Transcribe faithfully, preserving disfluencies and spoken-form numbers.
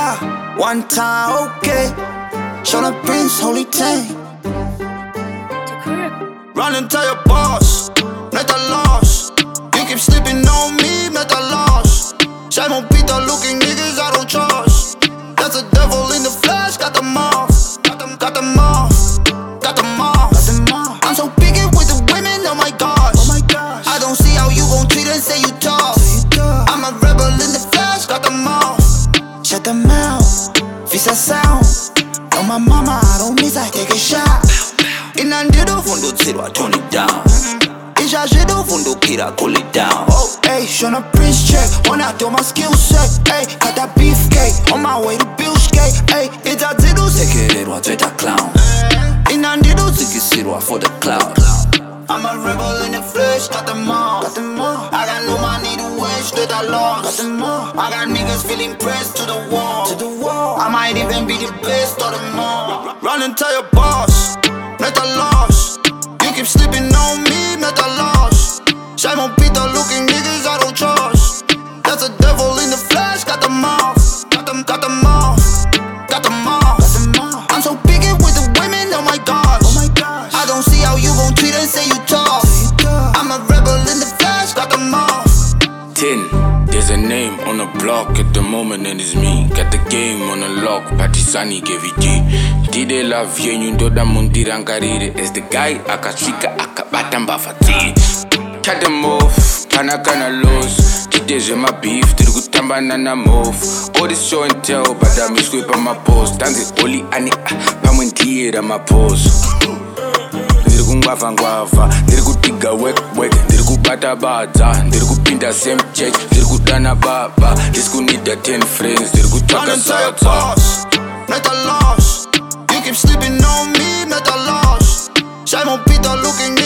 Yeah, one time, okay. Show the prince, holy tank. Run and tell your boss, net a loss. You keep sleeping on me, met a loss. Simon Peter looking niggas I don't trust. That's a devil in the flesh, got them off. Got them, got them off. Got them off. I'm so picky with the women, oh my gosh. Oh my gosh. I don't see how you gon' treat and say you tough. I'm a rebel in the flesh, got them off. Shut them out, fiz a sound. On my mama, I don't miss, I take a shot. Inandido fundo zero, I turn it down. Exagero fundo kira, cool it down. Oh, hey, Shona Prince check. Wanna do my skill set. Hey, got that beefcake on my way to Billskate. Hey, it's a zero, sekere, I take a clown. Inandido zikisiro for the cloud. I'm a rebel in the flesh, got them all. Got them all. I got no money to waste that I lost. Got them all. I got niggas feeling pressed to the wall. To the wall. I might even be the best of them all. Run and tell your boss, net a loss. You keep sleeping on me, met a loss. Simon Peter looking niggas I don't trust. That's a devil in the flesh, got them off. Got them, got them off. Got them off. I'm so picky with the women, oh my gosh. Oh my gosh. I don't see how you gon' treat and say you tough. I'm a rebel in the flesh, got them off. Ten, there's a name on the block at the moment and it's me. Got the game on the lock, Patisani K V G. Dide la vyenyu ndoda mundira ngarire. As the guy akashika akabata mbafati. Cut them off, kana kana loss. Dide my beef, did good tambana na move. All this show and tell, but I miss whip on my post. Dance only ani pamwendiera my pose. Ndiri kungwava ngwava, ndiri kutiga work work, ndiri kubata bata, ndiri kupinda same check, ndiri kudana baba, ndiri kunida ten friends, ndiri kutaka sata. Net a loss, you keep sleeping on me, met a loss. Simon Peter looking